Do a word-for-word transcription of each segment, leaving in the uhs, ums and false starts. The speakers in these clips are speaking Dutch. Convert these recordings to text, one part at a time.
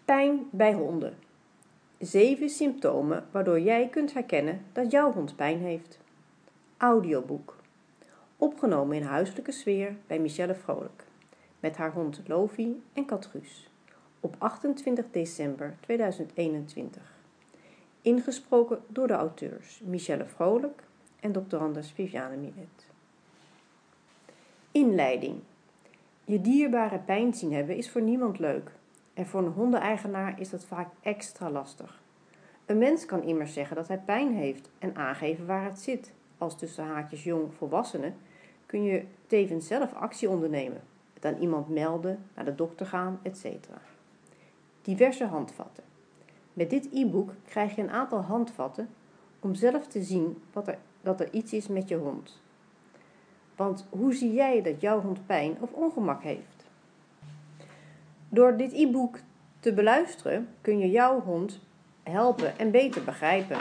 Pijn bij honden. Zeven symptomen waardoor jij kunt herkennen dat jouw hond pijn heeft. Audioboek. Opgenomen in huiselijke sfeer bij Michelle Vrolijk. Met haar hond Lovi en kat Guus. Op achtentwintig december tweeduizend eenentwintig. Ingesproken door de auteurs Michelle Vrolijk en doctorandus Viviane Milet. Inleiding. Je dierbare pijn zien hebben is voor niemand leuk. En voor een hondeneigenaar is dat vaak extra lastig. Een mens kan immers zeggen dat hij pijn heeft en aangeven waar het zit. Als tussen haakjes jong volwassene kun je tevens zelf actie ondernemen. Het aan iemand melden, naar de dokter gaan, et cetera. Diverse handvatten. Met dit e-book krijg je een aantal handvatten om zelf te zien wat er, dat er iets is met je hond. Want hoe zie jij dat jouw hond pijn of ongemak heeft? Door dit e-book te beluisteren kun je jouw hond helpen en beter begrijpen.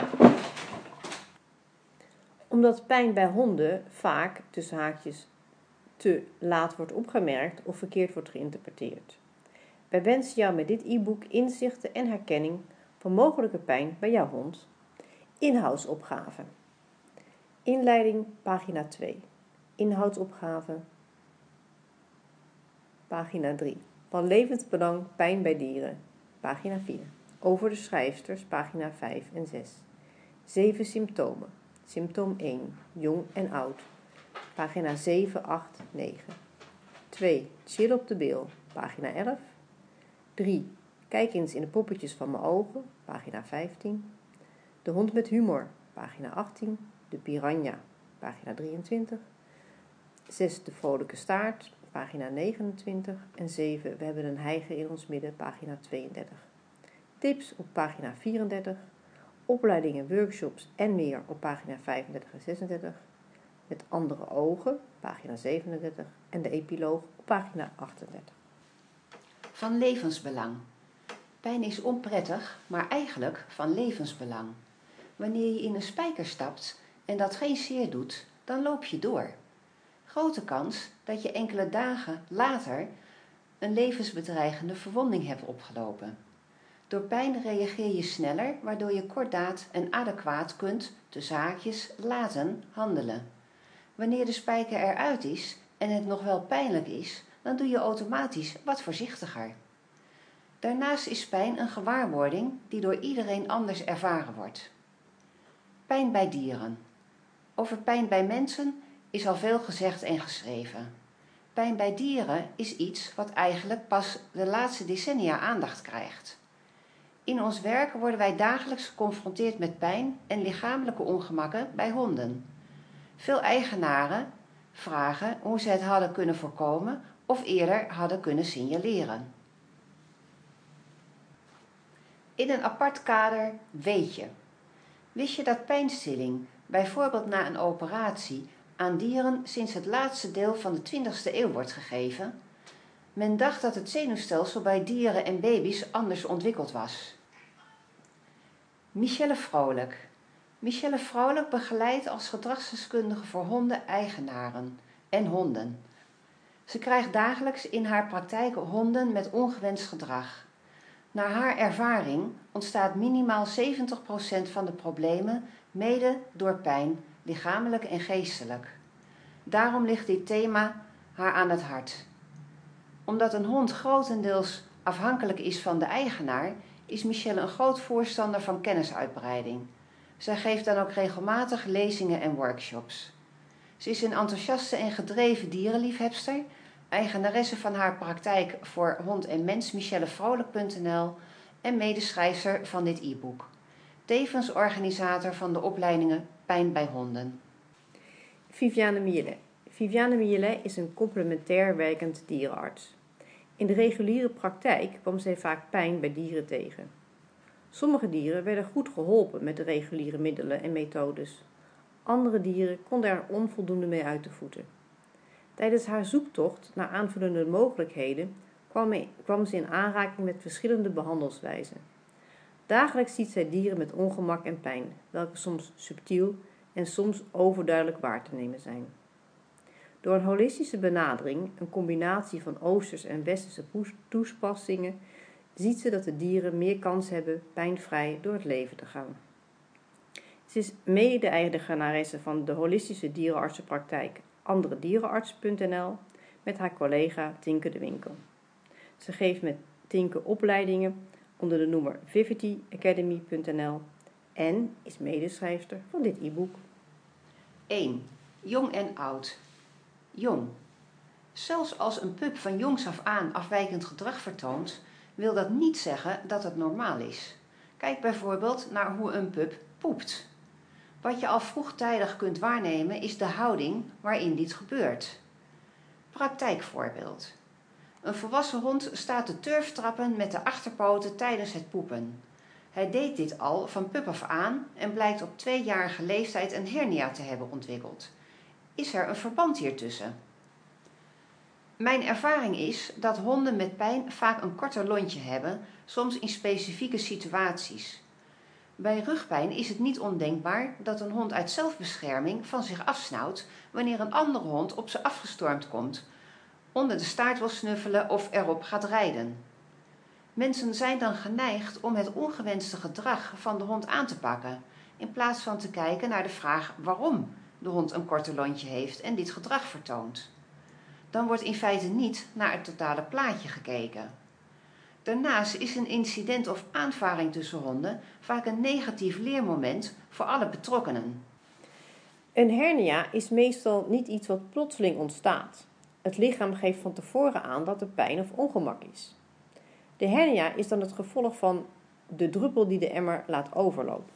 Omdat pijn bij honden vaak, tussen haakjes, te laat wordt opgemerkt of verkeerd wordt geïnterpreteerd. Wij wensen jou met dit e-book inzichten en herkenning van mogelijke pijn bij jouw hond. Inhoudsopgave. Inleiding, pagina twee. Inhoudsopgave, pagina drie. Van levensbelang pijn bij dieren, pagina vier. Over de schrijfsters, pagina vijf en zes. Zeven symptomen. Symptoom één, jong en oud, pagina zeven, acht, negen. twee, chill op de bil, pagina elf. drie, kijk eens in de poppetjes van mijn ogen, pagina vijftien. De hond met humor, pagina achttien. De piranha, pagina drieëntwintig. zes, de vrolijke staart, pagina negenentwintig. En zeven, we hebben een hijger in ons midden, pagina tweeëndertig. Tips op pagina vierendertig. Opleidingen, workshops en meer op pagina vijfendertig en zesendertig. Met andere ogen, pagina zevenendertig. En de epiloog op pagina achtendertig. Van levensbelang. Pijn is onprettig, maar eigenlijk van levensbelang. Wanneer je in een spijker stapt en dat geen zeer doet, dan loop je door. Grote kans dat je enkele dagen later een levensbedreigende verwonding hebt opgelopen. Door pijn reageer je sneller, waardoor je kordaat en adequaat kunt, tussen haakjes, laten handelen. Wanneer de spijker eruit is en het nog wel pijnlijk is, dan doe je automatisch wat voorzichtiger. Daarnaast is pijn een gewaarwording die door iedereen anders ervaren wordt. Pijn bij dieren. Over pijn bij mensen is al veel gezegd en geschreven. Pijn bij dieren is iets wat eigenlijk pas de laatste decennia aandacht krijgt. In ons werk worden wij dagelijks geconfronteerd met pijn en lichamelijke ongemakken bij honden. Veel eigenaren vragen hoe ze het hadden kunnen voorkomen of eerder hadden kunnen signaleren. In een apart kader weet je. Wist je dat pijnstilling, bijvoorbeeld na een operatie, aan dieren sinds het laatste deel van de twintigste eeuw wordt gegeven? Men dacht dat het zenuwstelsel bij dieren en baby's anders ontwikkeld was. Michelle Vrolijk. Michelle Vrolijk begeleidt als gedragsdeskundige voor honden-eigenaren en honden. Ze krijgt dagelijks in haar praktijk honden met ongewenst gedrag. Naar haar ervaring ontstaat minimaal zeventig procent van de problemen mede door pijn, lichamelijk en geestelijk. Daarom ligt dit thema haar aan het hart. Omdat een hond grotendeels afhankelijk is van de eigenaar, is Michelle een groot voorstander van kennisuitbreiding. Zij geeft dan ook regelmatig lezingen en workshops. Ze is een enthousiaste en gedreven dierenliefhebster, eigenaresse van haar praktijk voor hond en mens michelle vrolijk punt n l en medeschrijfster van dit e-book. Tevens organisator van de opleidingen Pijn bij honden. Viviane Milet. Viviane Milet is een complementair werkend dierenarts. In de reguliere praktijk kwam zij vaak pijn bij dieren tegen. Sommige dieren werden goed geholpen met de reguliere middelen en methodes. Andere dieren konden er onvoldoende mee uit de voeten. Tijdens haar zoektocht naar aanvullende mogelijkheden kwam, kwam ze in aanraking met verschillende behandelswijzen. Dagelijks ziet zij dieren met ongemak en pijn, welke soms subtiel en soms overduidelijk waar te nemen zijn. Door een holistische benadering, een combinatie van Oosters en Westerse toepassingen, ziet ze dat de dieren meer kans hebben pijnvrij door het leven te gaan. Ze is mede-eigenaresse van de holistische dierenartsenpraktijk andere dierenarts punt n l met haar collega Tinke de Winkel. Ze geeft met Tinke opleidingen onder de noemer vivity academy punt n l en is medeschrijfster van dit e-book. één. Jong en oud. Jong. Zelfs als een pup van jongs af aan afwijkend gedrag vertoont, wil dat niet zeggen dat het normaal is. Kijk bijvoorbeeld naar hoe een pup poept. Wat je al vroegtijdig kunt waarnemen is de houding waarin dit gebeurt. Praktijkvoorbeeld. Een volwassen hond staat te turftrappen met de achterpoten tijdens het poepen. Hij deed dit al van pup af aan en blijkt op tweejarige leeftijd een hernia te hebben ontwikkeld. Is er een verband hiertussen? Mijn ervaring is dat honden met pijn vaak een korter lontje hebben, soms in specifieke situaties. Bij rugpijn is het niet ondenkbaar dat een hond uit zelfbescherming van zich afsnauwt wanneer een andere hond op ze afgestormd komt, onder de staart wil snuffelen of erop gaat rijden. Mensen zijn dan geneigd om het ongewenste gedrag van de hond aan te pakken, in plaats van te kijken naar de vraag waarom de hond een korter lontje heeft en dit gedrag vertoont. Dan wordt in feite niet naar het totale plaatje gekeken. Daarnaast is een incident of aanvaring tussen honden vaak een negatief leermoment voor alle betrokkenen. Een hernia is meestal niet iets wat plotseling ontstaat. Het lichaam geeft van tevoren aan dat er pijn of ongemak is. De hernia is dan het gevolg van de druppel die de emmer laat overlopen.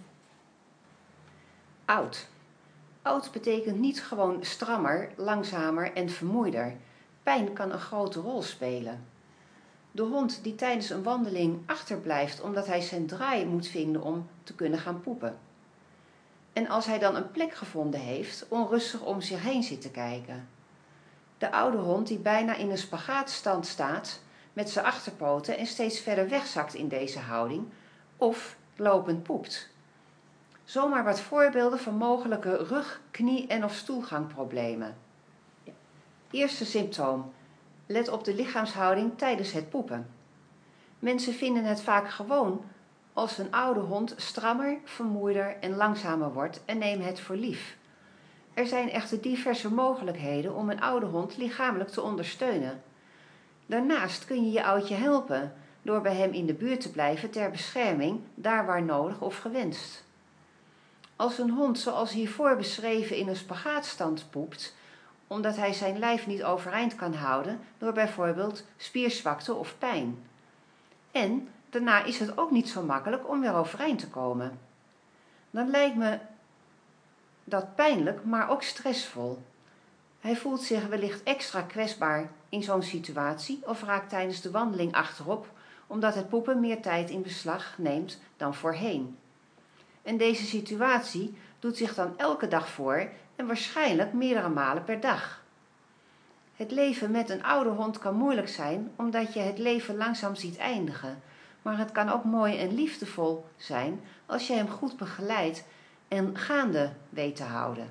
Oud. Oud betekent niet gewoon strammer, langzamer en vermoeider. Pijn kan een grote rol spelen. De hond die tijdens een wandeling achterblijft omdat hij zijn draai moet vinden om te kunnen gaan poepen. En als hij dan een plek gevonden heeft, onrustig om zich heen zit te kijken. De oude hond die bijna in een spagaatstand staat met zijn achterpoten en steeds verder wegzakt in deze houding of lopend poept. Zomaar wat voorbeelden van mogelijke rug-, knie- en of stoelgangproblemen. Eerste symptoom. Let op de lichaamshouding tijdens het poepen. Mensen vinden het vaak gewoon als een oude hond strammer, vermoeider en langzamer wordt en nemen het voor lief. Er zijn echter diverse mogelijkheden om een oude hond lichamelijk te ondersteunen. Daarnaast kun je je oudje helpen door bij hem in de buurt te blijven ter bescherming, daar waar nodig of gewenst. Als een hond zoals hiervoor beschreven in een spagaatstand poept, omdat hij zijn lijf niet overeind kan houden door bijvoorbeeld spierzwakte of pijn. En daarna is het ook niet zo makkelijk om weer overeind te komen. Dan lijkt me dat pijnlijk, maar ook stressvol. Hij voelt zich wellicht extra kwetsbaar in zo'n situatie of raakt tijdens de wandeling achterop, omdat het poepen meer tijd in beslag neemt dan voorheen. En deze situatie doet zich dan elke dag voor en waarschijnlijk meerdere malen per dag. Het leven met een oude hond kan moeilijk zijn, omdat je het leven langzaam ziet eindigen. Maar het kan ook mooi en liefdevol zijn als je hem goed begeleidt en gaande weet te houden.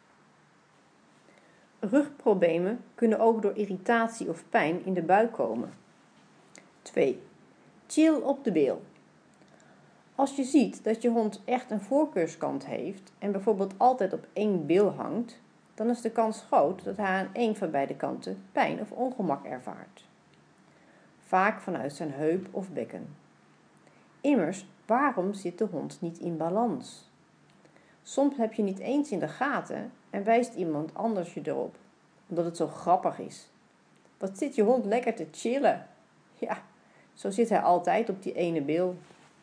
Rugproblemen kunnen ook door irritatie of pijn in de buik komen. twee. Chill op de bil. Als je ziet dat je hond echt een voorkeurskant heeft en bijvoorbeeld altijd op één bil hangt, dan is de kans groot dat hij aan één van beide kanten pijn of ongemak ervaart. Vaak vanuit zijn heup of bekken. Immers, waarom zit de hond niet in balans? Soms heb je niet eens in de gaten en wijst iemand anders je erop, omdat het zo grappig is. Wat zit je hond lekker te chillen? Ja, zo zit hij altijd op die ene bil.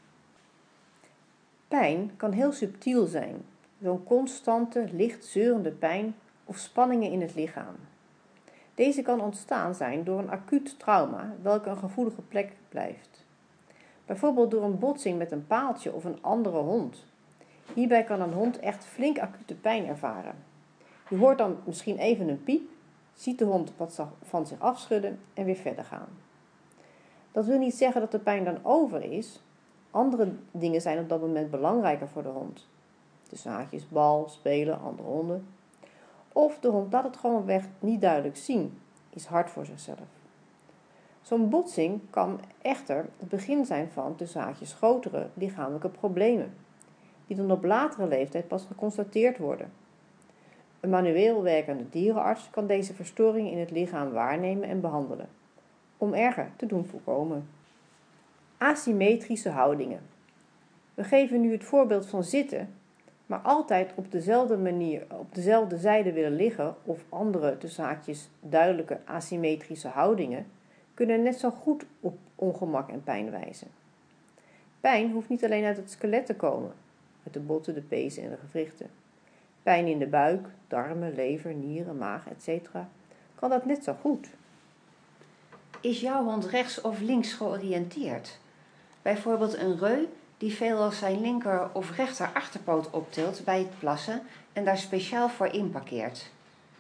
Pijn kan heel subtiel zijn, zo'n constante, licht zeurende pijn of spanningen in het lichaam. Deze kan ontstaan zijn door een acuut trauma, welke een gevoelige plek blijft. Bijvoorbeeld door een botsing met een paaltje of een andere hond. Hierbij kan een hond echt flink acute pijn ervaren. Je hoort dan misschien even een piep, ziet de hond wat van zich afschudden en weer verder gaan. Dat wil niet zeggen dat de pijn dan over is. Andere dingen zijn op dat moment belangrijker voor de hond. Tussen haakjes bal, spelen, andere honden. Of de hond laat het gewoonweg niet duidelijk zien, is hard voor zichzelf. Zo'n botsing kan echter het begin zijn van tussen haakjes grotere lichamelijke problemen, die dan op latere leeftijd pas geconstateerd worden. Een manueel werkende dierenarts kan deze verstoring in het lichaam waarnemen en behandelen, om erger te doen voorkomen. Asymmetrische houdingen. We geven nu het voorbeeld van zitten, maar altijd op dezelfde manier, op dezelfde zijde willen liggen of andere tussen haakjes duidelijke asymmetrische houdingen kunnen net zo goed op ongemak en pijn wijzen. Pijn hoeft niet alleen uit het skelet te komen, uit de botten, de pezen en de gewrichten. Pijn in de buik, darmen, lever, nieren, maag, et cetera kan dat net zo goed. Is jouw hond rechts of links georiënteerd? Bijvoorbeeld een reu die veelal zijn linker of rechter achterpoot optilt bij het plassen en daar speciaal voor inparkeert.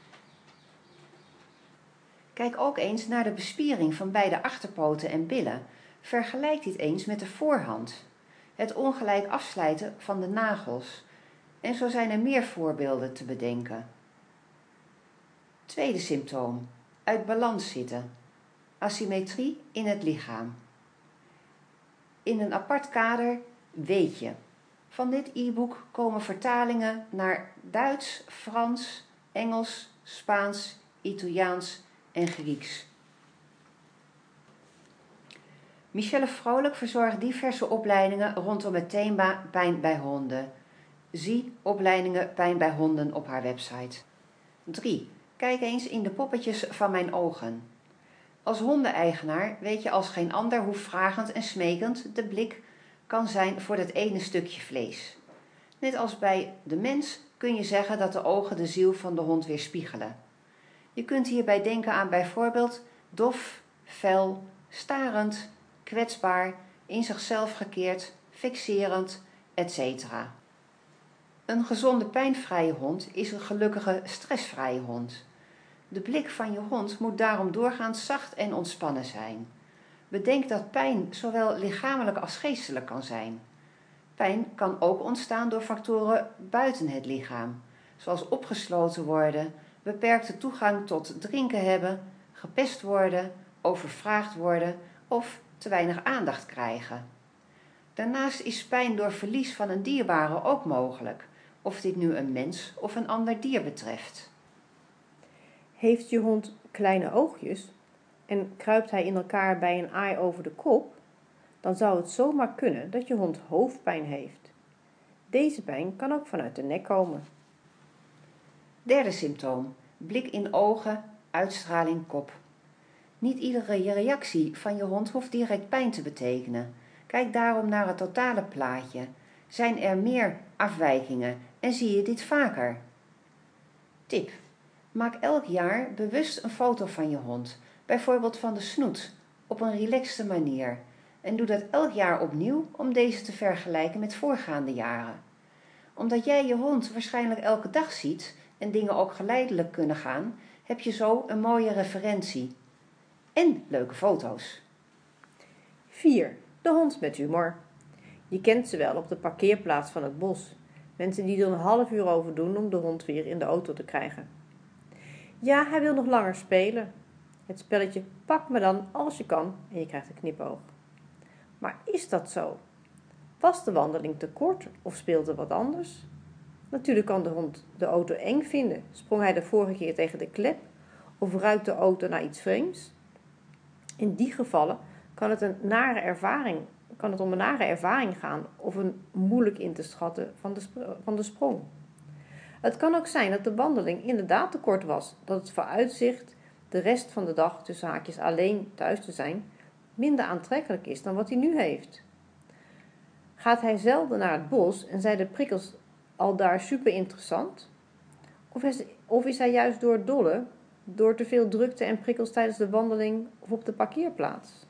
Kijk ook eens naar de bespiering van beide achterpoten en billen. Vergelijk dit eens met de voorhand. Het ongelijk afslijten van de nagels. En zo zijn er meer voorbeelden te bedenken. Tweede symptoom. Uit balans zitten. Asymmetrie in het lichaam. In een apart kader weet je. Van dit e-book komen vertalingen naar Duits, Frans, Engels, Spaans, Italiaans en Grieks. Michelle Vrolijk verzorgt diverse opleidingen rondom het thema pijn bij honden. Zie opleidingen pijn bij honden op haar website. drie. Kijk eens in de poppetjes van mijn ogen. Als hondeneigenaar weet je als geen ander hoe vragend en smekend de blik kan zijn voor dat ene stukje vlees. Net als bij de mens kun je zeggen dat de ogen de ziel van de hond weerspiegelen. Je kunt hierbij denken aan bijvoorbeeld dof, fel, starend, kwetsbaar, in zichzelf gekeerd, fixerend, et cetera. Een gezonde pijnvrije hond is een gelukkige stressvrije hond. De blik van je hond moet daarom doorgaans zacht en ontspannen zijn. Bedenk dat pijn zowel lichamelijk als geestelijk kan zijn. Pijn kan ook ontstaan door factoren buiten het lichaam, zoals opgesloten worden, beperkte toegang tot drinken hebben, gepest worden, overvraagd worden of te weinig aandacht krijgen. Daarnaast is pijn door verlies van een dierbare ook mogelijk, of dit nu een mens of een ander dier betreft. Heeft je hond kleine oogjes en kruipt hij in elkaar bij een aai over de kop, dan zou het zomaar kunnen dat je hond hoofdpijn heeft. Deze pijn kan ook vanuit de nek komen. Derde symptoom. Blik in ogen, uitstraling kop. Niet iedere reactie van je hond hoeft direct pijn te betekenen. Kijk daarom naar het totale plaatje. Zijn er meer afwijkingen en zie je dit vaker? Tip. Maak elk jaar bewust een foto van je hond, bijvoorbeeld van de snoet, op een relaxte manier. En doe dat elk jaar opnieuw om deze te vergelijken met voorgaande jaren. Omdat jij je hond waarschijnlijk elke dag ziet en dingen ook geleidelijk kunnen gaan, heb je zo een mooie referentie. En leuke foto's. vier. De hond met humor. Je kent ze wel op de parkeerplaats van het bos. Mensen die er een half uur over doen om de hond weer in de auto te krijgen. Ja, hij wil nog langer spelen. Het spelletje pak me dan als je kan en je krijgt een knipoog. Maar is dat zo? Was de wandeling te kort of speelde wat anders? Natuurlijk kan de hond de auto eng vinden. Sprong hij de vorige keer tegen de klep of ruikt de auto naar iets vreemds? In die gevallen kan het, een nare ervaring, kan het om een nare ervaring gaan of een moeilijk in te schatten van de, van de sprong. Het kan ook zijn dat de wandeling inderdaad te kort was, dat het vooruitzicht de rest van de dag tussen haakjes alleen thuis te zijn minder aantrekkelijk is dan wat hij nu heeft. Gaat hij zelden naar het bos en zijn de prikkels al daar super interessant? Of is, of is hij juist door het dolle, door te veel drukte en prikkels tijdens de wandeling of op de parkeerplaats?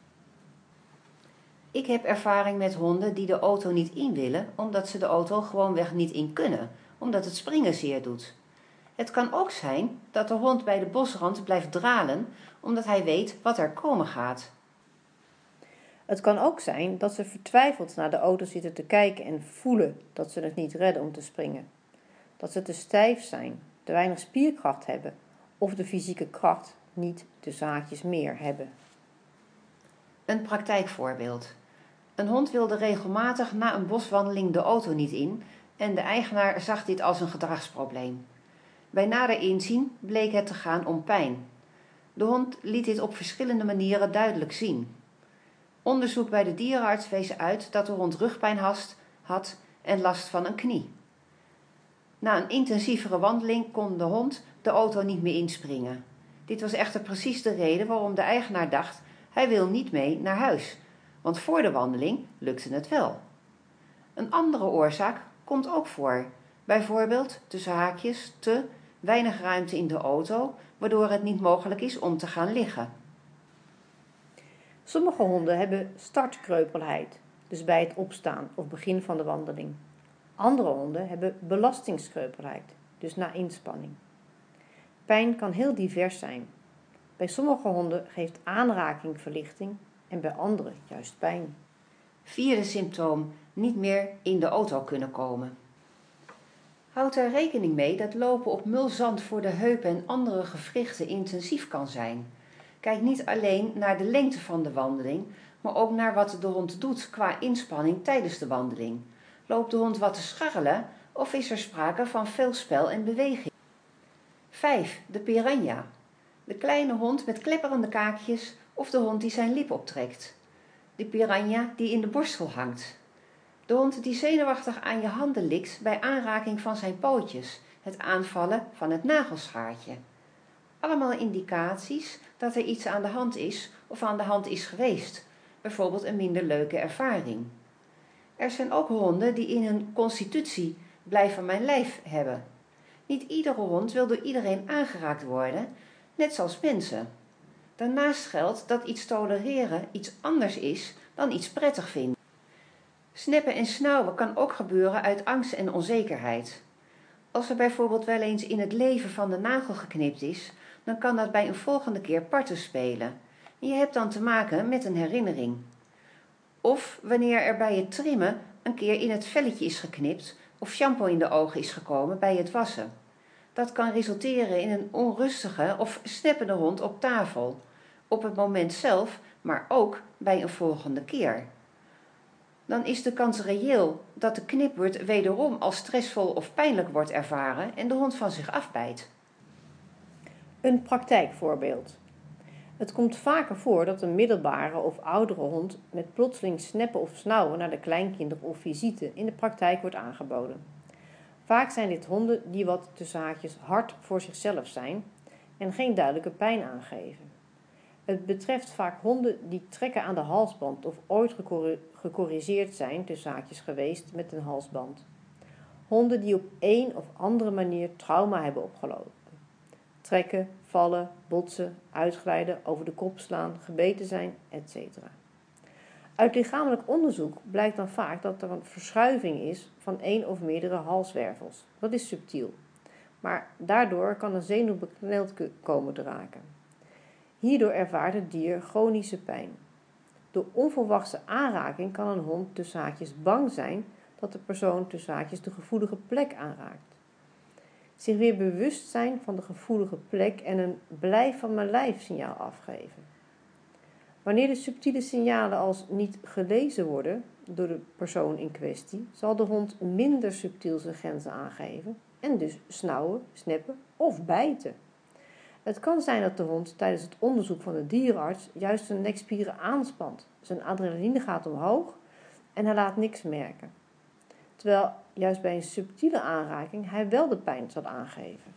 Ik heb ervaring met honden die de auto niet in willen, omdat ze de auto gewoonweg niet in kunnen, omdat het springen zeer doet. Het kan ook zijn dat de hond bij de bosrand blijft dralen, omdat hij weet wat er komen gaat. Het kan ook zijn dat ze vertwijfeld naar de auto zitten te kijken en voelen dat ze het niet redden om te springen. Dat ze te stijf zijn, te weinig spierkracht hebben of de fysieke kracht niet tussen haakjes meer hebben. Een praktijkvoorbeeld. Een hond wilde regelmatig na een boswandeling de auto niet in en de eigenaar zag dit als een gedragsprobleem. Bij nader inzien bleek het te gaan om pijn. De hond liet dit op verschillende manieren duidelijk zien. Onderzoek bij de dierenarts wees uit dat de hond rugpijn had en last van een knie. Na een intensievere wandeling kon de hond de auto niet meer inspringen. Dit was echter precies de reden waarom de eigenaar dacht: hij wil niet mee naar huis, want voor de wandeling lukte het wel. Een andere oorzaak komt ook voor, bijvoorbeeld tussen haakjes te weinig ruimte in de auto, waardoor het niet mogelijk is om te gaan liggen. Sommige honden hebben startkreupelheid, dus bij het opstaan of begin van de wandeling. Andere honden hebben belastingskreupelheid, dus na inspanning. Pijn kan heel divers zijn. Bij sommige honden geeft aanraking verlichting en bij andere juist pijn. Vierde symptoom: niet meer in de auto kunnen komen. Houd er rekening mee dat lopen op mulzand voor de heupen en andere gewrichten intensief kan zijn. Kijk niet alleen naar de lengte van de wandeling, maar ook naar wat de hond doet qua inspanning tijdens de wandeling. Loopt de hond wat te scharrelen of is er sprake van veel spel en beweging? vijf. De piranha. De kleine hond met klepperende kaakjes of de hond die zijn lip optrekt. De piranha die in de borstel hangt. De hond die zenuwachtig aan je handen likt bij aanraking van zijn pootjes. Het aanvallen van het nagelschaartje. Allemaal indicaties dat er iets aan de hand is of aan de hand is geweest. Bijvoorbeeld een minder leuke ervaring. Er zijn ook honden die in hun constitutie blijf van mijn lijf hebben. Niet iedere hond wil door iedereen aangeraakt worden, net zoals mensen. Daarnaast geldt dat iets tolereren iets anders is dan iets prettig vinden. Snappen en snauwen kan ook gebeuren uit angst en onzekerheid. Als er bijvoorbeeld wel eens in het leven van de nagel geknipt is, dan kan dat bij een volgende keer parten spelen. En je hebt dan te maken met een herinnering. Of wanneer er bij het trimmen een keer in het velletje is geknipt of shampoo in de ogen is gekomen bij het wassen. Dat kan resulteren in een onrustige of snappende hond op tafel, op het moment zelf, maar ook bij een volgende keer. Dan is de kans reëel dat de knipbeurt wederom als stressvol of pijnlijk wordt ervaren en de hond van zich afbijt. Een praktijkvoorbeeld. Het komt vaker voor dat een middelbare of oudere hond met plotseling snappen of snauwen naar de kleinkinderen of visite in de praktijk wordt aangeboden. Vaak zijn dit honden die wat tussen haakjes hard voor zichzelf zijn en geen duidelijke pijn aangeven. Het betreft vaak honden die trekken aan de halsband of ooit gecorrigeerd zijn tussen haakjes geweest met een halsband. Honden die op een of andere manier trauma hebben opgelopen. Trekken, vallen, botsen, uitglijden, over de kop slaan, gebeten zijn, et cetera. Uit lichamelijk onderzoek blijkt dan vaak dat er een verschuiving is van één of meerdere halswervels. Dat is subtiel, maar daardoor kan een zenuw bekneld komen te raken. Hierdoor ervaart het dier chronische pijn. Door onverwachte aanraking kan een hond tussen haakjes bang zijn dat de persoon tussen haakjes de gevoelige plek aanraakt. Zich weer bewust zijn van de gevoelige plek en een blijf van mijn lijf signaal afgeven. Wanneer de subtiele signalen als niet gelezen worden door de persoon in kwestie, zal de hond minder subtiel zijn grenzen aangeven en dus snauwen, snappen of bijten. Het kan zijn dat de hond tijdens het onderzoek van de dierenarts juist zijn nekspieren aanspant. Zijn adrenaline gaat omhoog en hij laat niks merken. Terwijl juist bij een subtiele aanraking hij wel de pijn zal aangeven.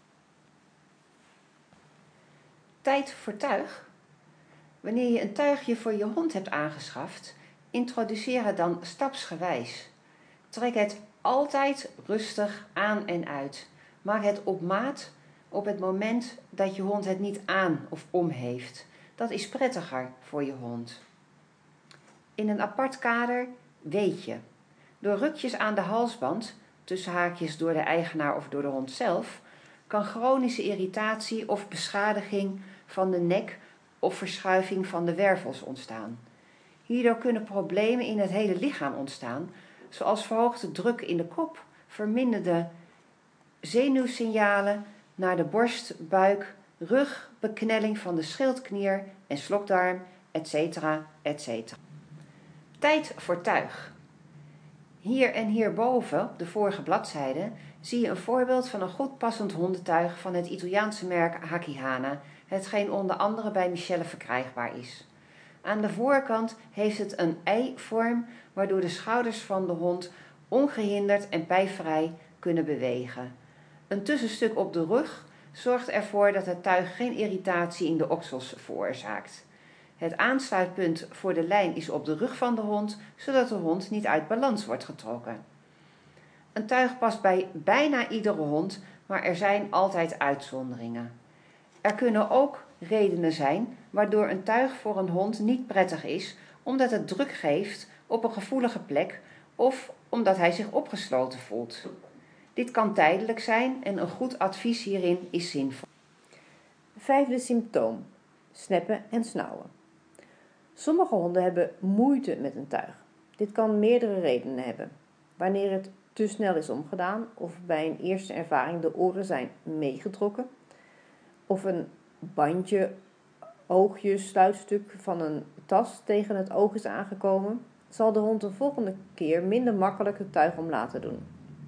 Tijd voor tuig. Wanneer je een tuigje voor je hond hebt aangeschaft, introduceer het dan stapsgewijs. Trek het altijd rustig aan en uit. Maak het op maat op het moment dat je hond het niet aan of om heeft. Dat is prettiger voor je hond. In een apart kader weet je. Door rukjes aan de halsband, tussen haakjes door de eigenaar of door de hond zelf, kan chronische irritatie of beschadiging van de nek of verschuiving van de wervels ontstaan. Hierdoor kunnen problemen in het hele lichaam ontstaan, zoals verhoogde druk in de kop, verminderde zenuwsignalen naar de borst, buik, rug, beknelling van de schildklier en slokdarm et cetera, et cetera. Tijd voor tuig. Hier en hierboven, op de vorige bladzijde, zie je een voorbeeld van een goed passend hondentuig van het Italiaanse merk Hakihana, hetgeen onder andere bij Michele verkrijgbaar is. Aan de voorkant heeft het een ei-vorm, waardoor de schouders van de hond ongehinderd en pijnvrij kunnen bewegen. Een tussenstuk op de rug zorgt ervoor dat het tuig geen irritatie in de oksels veroorzaakt. Het aansluitpunt voor de lijn is op de rug van de hond, zodat de hond niet uit balans wordt getrokken. Een tuig past bij bijna iedere hond, maar er zijn altijd uitzonderingen. Er kunnen ook redenen zijn waardoor een tuig voor een hond niet prettig is, omdat het druk geeft op een gevoelige plek of omdat hij zich opgesloten voelt. Dit kan tijdelijk zijn en een goed advies hierin is zinvol. Vijfde symptoom: snappen en snauwen. Sommige honden hebben moeite met een tuig. Dit kan meerdere redenen hebben. Wanneer het te snel is omgedaan of bij een eerste ervaring de oren zijn meegetrokken of een bandje, oogje, sluitstuk van een tas tegen het oog is aangekomen, zal de hond de volgende keer minder makkelijk het tuig om laten doen.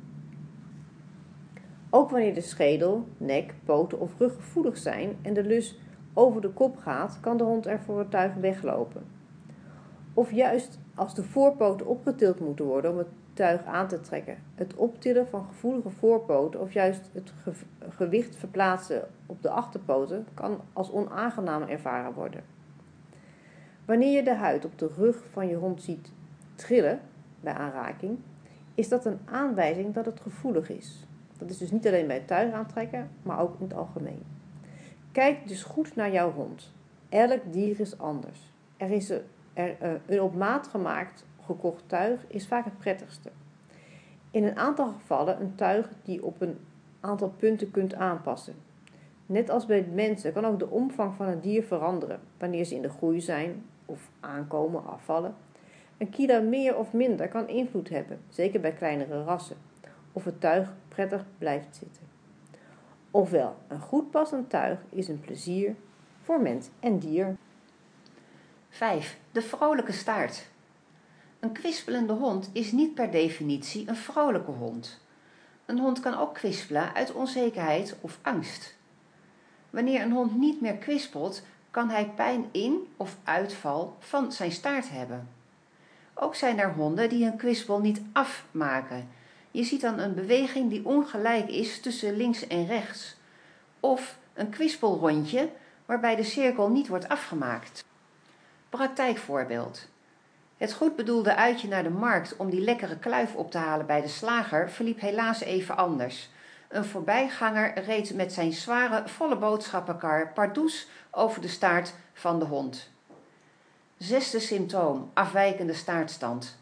Ook wanneer de schedel, nek, poten of rug gevoelig zijn en de lus over de kop gaat, kan de hond er voor het tuig weglopen. Of juist als de voorpoten opgetild moeten worden om het tuig aan te trekken. Het optillen van gevoelige voorpoten of juist het ge- gewicht verplaatsen op de achterpoten kan als onaangenaam ervaren worden. Wanneer je de huid op de rug van je hond ziet trillen bij aanraking, is dat een aanwijzing dat het gevoelig is. Dat is dus niet alleen bij het tuig aantrekken, maar ook in het algemeen. Kijk dus goed naar jouw hond. Elk dier is anders. Er is een, er, uh, een op maat gemaakt gekocht tuig is vaak het prettigste. In een aantal gevallen een tuig die op een aantal punten kunt aanpassen. Net als bij mensen kan ook de omvang van een dier veranderen wanneer ze in de groei zijn of aankomen, afvallen. Een kilo meer of minder kan invloed hebben, zeker bij kleinere rassen, of het tuig prettig blijft zitten. Ofwel, een goed passend tuig is een plezier voor mens en dier. vijf. De vrolijke staart. Een kwispelende hond is niet per definitie een vrolijke hond. Een hond kan ook kwispelen uit onzekerheid of angst. Wanneer een hond niet meer kwispelt, kan hij pijn in of uitval van zijn staart hebben. Ook zijn er honden die hun kwispel niet afmaken. Je ziet dan een beweging die ongelijk is tussen links en rechts. Of een kwispelrondje waarbij de cirkel niet wordt afgemaakt. Praktijkvoorbeeld. Het goed bedoelde uitje naar de markt om die lekkere kluif op te halen bij de slager verliep helaas even anders. Een voorbijganger reed met zijn zware, volle boodschappenkar pardoes over de staart van de hond. Zesde symptoom: afwijkende staartstand.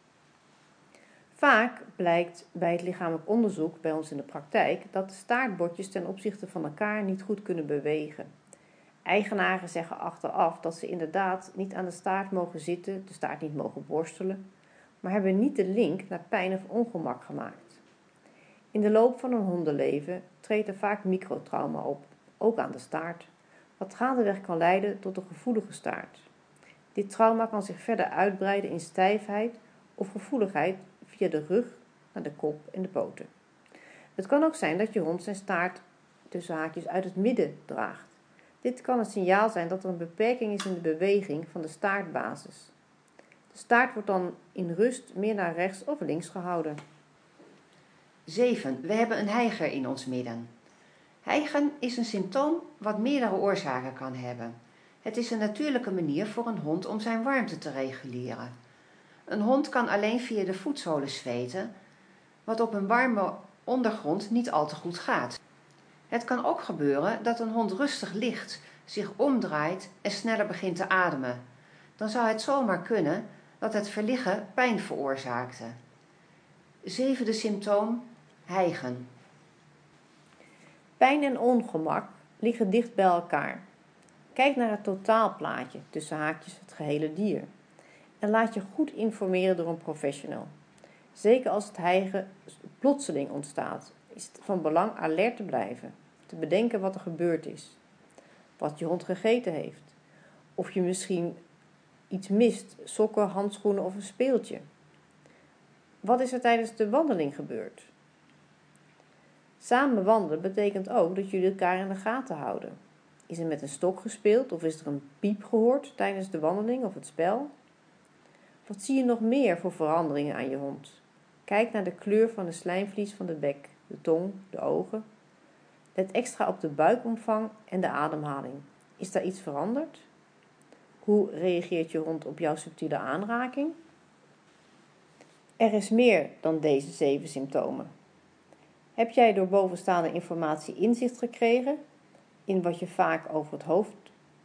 Vaak blijkt bij het lichamelijk onderzoek bij ons in de praktijk dat de staartbotjes ten opzichte van elkaar niet goed kunnen bewegen. Eigenaren zeggen achteraf dat ze inderdaad niet aan de staart mogen zitten, de staart niet mogen borstelen, maar hebben niet de link naar pijn of ongemak gemaakt. In de loop van een hondenleven treedt er vaak microtrauma op, ook aan de staart, wat gaandeweg kan leiden tot een gevoelige staart. Dit trauma kan zich verder uitbreiden in stijfheid of gevoeligheid via de rug naar de kop en de poten. Het kan ook zijn dat je hond zijn staart tussen haakjes uit het midden draagt. Dit kan een signaal zijn dat er een beperking is in de beweging van de staartbasis. De staart wordt dan in rust meer naar rechts of links gehouden. zeven. We hebben een hijger in ons midden. Hijgen is een symptoom wat meerdere oorzaken kan hebben. Het is een natuurlijke manier voor een hond om zijn warmte te reguleren. Een hond kan alleen via de voetzolen zweten, wat op een warme ondergrond niet al te goed gaat. Het kan ook gebeuren dat een hond rustig ligt, zich omdraait en sneller begint te ademen. Dan zou het zomaar kunnen dat het verliggen pijn veroorzaakte. Zevende symptoom: hijgen. Pijn en ongemak liggen dicht bij elkaar. Kijk naar het totaalplaatje, tussen haakjes het gehele dier. En laat je goed informeren door een professional. Zeker als het hijgen plotseling ontstaat, is het van belang alert te blijven. Te bedenken wat er gebeurd is. Wat je hond gegeten heeft. Of je misschien iets mist, sokken, handschoenen of een speeltje? Wat is er tijdens de wandeling gebeurd? Samen wandelen betekent ook dat jullie elkaar in de gaten houden. Is er met een stok gespeeld of is er een piep gehoord tijdens de wandeling of het spel? Wat zie je nog meer voor veranderingen aan je hond? Kijk naar de kleur van de slijmvlies van de bek, de tong, de ogen. Let extra op de buikomvang en de ademhaling. Is daar iets veranderd? Hoe reageert je hond op jouw subtiele aanraking? Er is meer dan deze zeven symptomen. Heb jij door bovenstaande informatie inzicht gekregen in wat je vaak over het hoofd...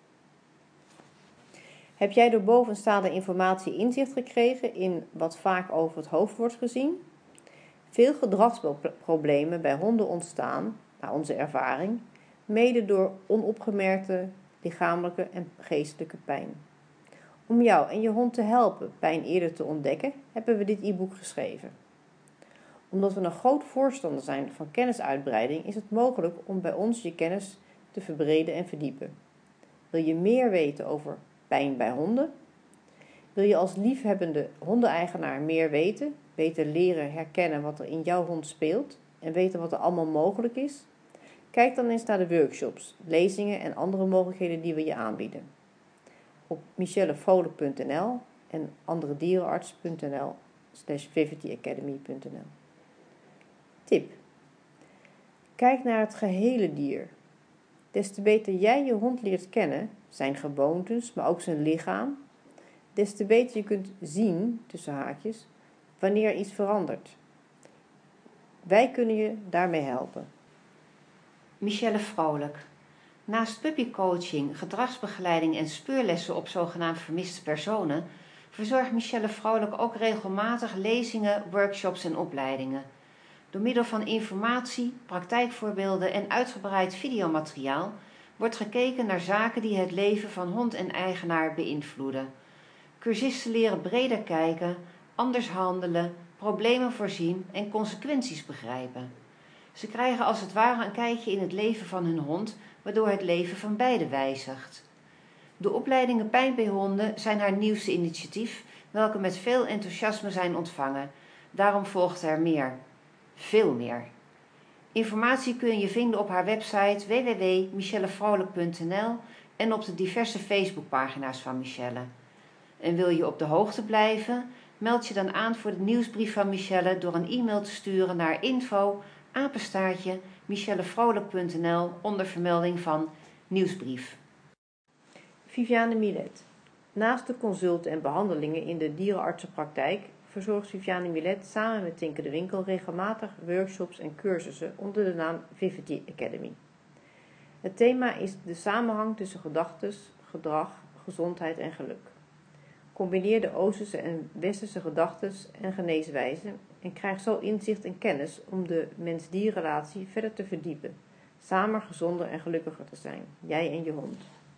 Heb jij door bovenstaande informatie inzicht gekregen in wat vaak over het hoofd wordt gezien? Veel gedragsproblemen bij honden ontstaan, naar onze ervaring, mede door onopgemerkte lichamelijke en geestelijke pijn. Om jou en je hond te helpen pijn eerder te ontdekken, hebben we dit e-book geschreven. Omdat we een groot voorstander zijn van kennisuitbreiding, is het mogelijk om bij ons je kennis te verbreden en verdiepen. Wil je meer weten over pijn bij honden? Wil je als liefhebbende hondeneigenaar meer weten, beter leren herkennen wat er in jouw hond speelt en weten wat er allemaal mogelijk is? Kijk dan eens naar de workshops, lezingen en andere mogelijkheden die we je aanbieden. Op michellefrolijk punt n l en anderedierenarts punt n l slash vivity academy punt n l. Tip. Kijk naar het gehele dier. Des te beter jij je hond leert kennen, zijn gewoontes, maar ook zijn lichaam, des te beter je kunt zien, tussen haakjes, wanneer iets verandert. Wij kunnen je daarmee helpen. Michelle Vrolijk. Naast puppycoaching, gedragsbegeleiding en speurlessen op zogenaamd vermiste personen, verzorgt Michelle Vrolijk ook regelmatig lezingen, workshops en opleidingen. Door middel van informatie, praktijkvoorbeelden en uitgebreid videomateriaal wordt gekeken naar zaken die het leven van hond en eigenaar beïnvloeden. Cursisten leren breder kijken, anders handelen, problemen voorzien en consequenties begrijpen. Ze krijgen als het ware een kijkje in het leven van hun hond, waardoor het leven van beiden wijzigt. De opleidingen Pijn bij honden zijn haar nieuwste initiatief, welke met veel enthousiasme zijn ontvangen. Daarom volgt er meer. Veel meer. Informatie kun je vinden op haar website w w w punt michellefrolijk punt n l en op de diverse Facebookpagina's van Michelle. En wil je op de hoogte blijven? Meld je dan aan voor de nieuwsbrief van Michelle door een e-mail te sturen naar info apenstaartje michellefrolijk punt n l onder vermelding van nieuwsbrief. Viviane Milet. Naast de consulten en behandelingen in de dierenartsenpraktijk verzorgt Viviane Milet samen met Tinke de Winkel regelmatig workshops en cursussen onder de naam Vivity Academy. Het thema is de samenhang tussen gedachtes, gedrag, gezondheid en geluk. Combineer de Oosterse en Westerse gedachtes en geneeswijzen en krijg zo inzicht en kennis om de mens-dierrelatie verder te verdiepen, samen gezonder en gelukkiger te zijn, jij en je hond.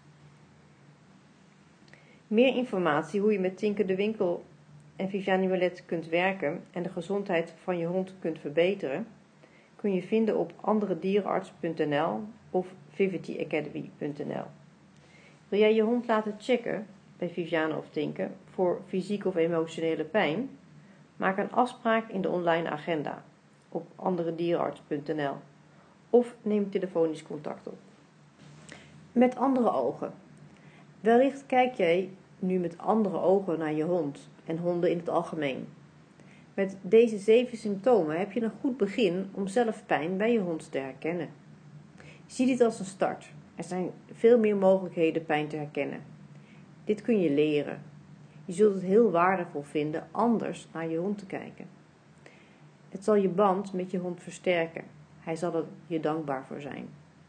Meer informatie hoe je met Tinke de Winkel en Viviane Milet kunt werken en de gezondheid van je hond kunt verbeteren, kun je vinden op anderedierenarts punt n l of vivity academy punt n l. Wil jij je hond laten checken bij Viviane of Tinke voor fysieke of emotionele pijn? Maak een afspraak in de online agenda op anderedierenarts punt n l of neem telefonisch contact op. Met andere ogen. Wellicht kijk jij nu met andere ogen naar je hond en honden in het algemeen. Met deze zeven symptomen heb je een goed begin om zelf pijn bij je hond te herkennen. Zie dit als een start. Er zijn veel meer mogelijkheden pijn te herkennen. Dit kun je leren. Je zult het heel waardevol vinden anders naar je hond te kijken. Het zal je band met je hond versterken. Hij zal er je dankbaar voor zijn.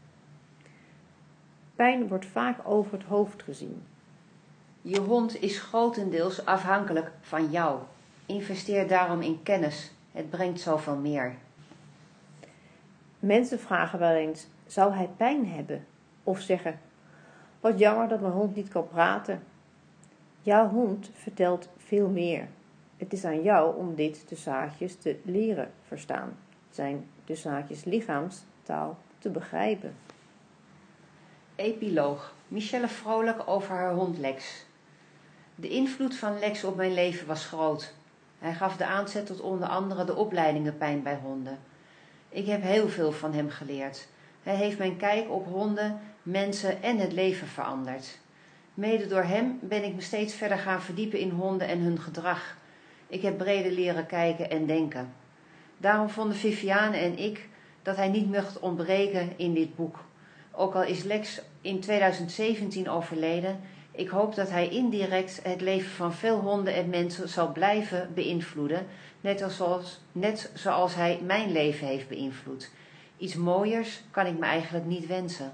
Pijn wordt vaak over het hoofd gezien. Je hond is grotendeels afhankelijk van jou. Investeer daarom in kennis. Het brengt zoveel meer. Mensen vragen wel eens, zou hij pijn hebben? Of zeggen, wat jammer dat mijn hond niet kan praten. Jouw hond vertelt veel meer. Het is aan jou om dit tussen haakjes te leren verstaan. Zijn tussen haakjes lichaamstaal te begrijpen. Epiloog. Michelle Vrolijk over haar hond Lex. De invloed van Lex op mijn leven was groot. Hij gaf de aanzet tot onder andere de opleidingen pijn bij honden. Ik heb heel veel van hem geleerd. Hij heeft mijn kijk op honden, mensen en het leven veranderd. Mede door hem ben ik me steeds verder gaan verdiepen in honden en hun gedrag. Ik heb breder leren kijken en denken. Daarom vonden Viviane en ik dat hij niet mocht ontbreken in dit boek. Ook al is Lex in tweeduizend zeventien overleden, ik hoop dat hij indirect het leven van veel honden en mensen zal blijven beïnvloeden, net zoals, net zoals hij mijn leven heeft beïnvloed. Iets mooiers kan ik me eigenlijk niet wensen.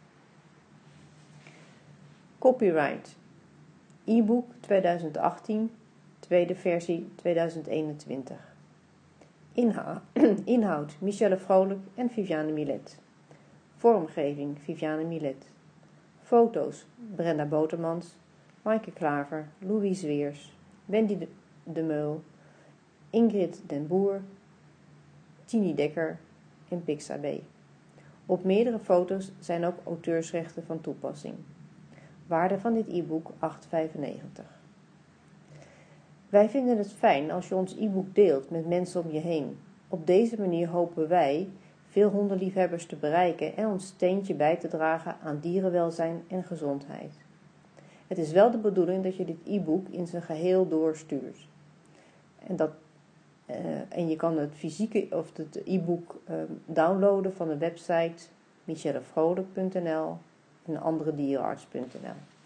Copyright. E-book tweeduizend achttien, tweede versie tweeduizend eenentwintig. Inha- Inhoud Michelle Vrolijk en Viviane Milet. Vormgeving Viviane Milet. Foto's Brenda Botermans, Maaike Klaver, Louise Weers, Wendy de, de Meul, Ingrid den Boer, Tini Dekker en Pixabay. Op meerdere foto's zijn ook auteursrechten van toepassing. Waarde van dit e-book acht vijfennegentig. Wij vinden het fijn als je ons e-book deelt met mensen om je heen. Op deze manier hopen wij veel hondenliefhebbers te bereiken en ons steentje bij te dragen aan dierenwelzijn en gezondheid. Het is wel de bedoeling dat je dit e-book in zijn geheel doorstuurt. En, dat, uh, en je kan het fysieke of het e-book uh, downloaden van de website michellevrolijk punt n l en andere dierenarts punt n l.